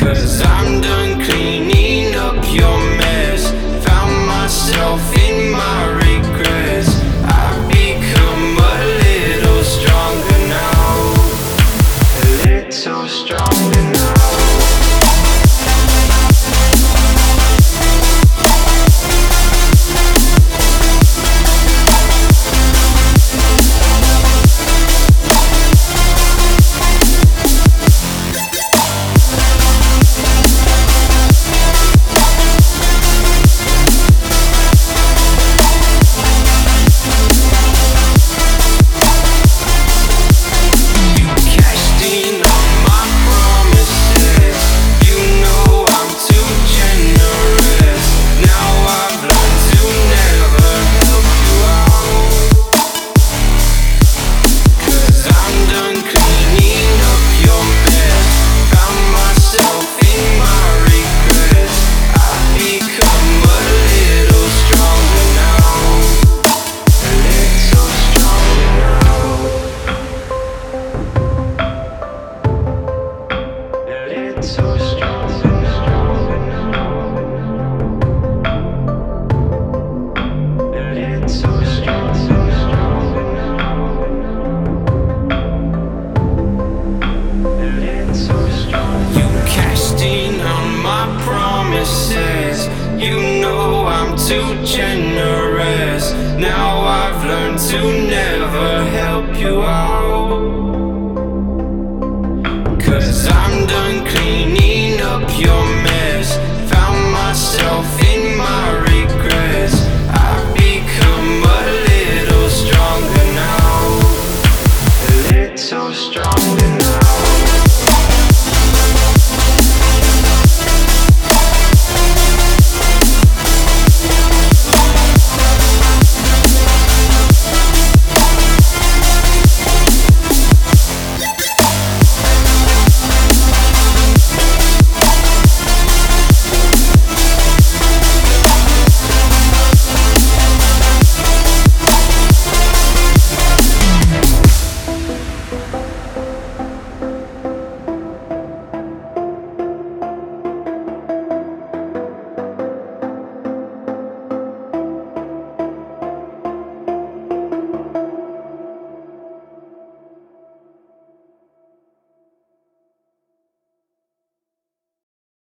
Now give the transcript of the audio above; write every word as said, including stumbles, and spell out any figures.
Cause I'm done cleaning up your mess. Found myself in my regrets. I've become a little stronger now. A little stronger now. So stronger now. It's so stronger now. It's so strong. You cashed in on my promises. You know I'm too generous. Now I've learned to never help you out. Cause I'm done cleaning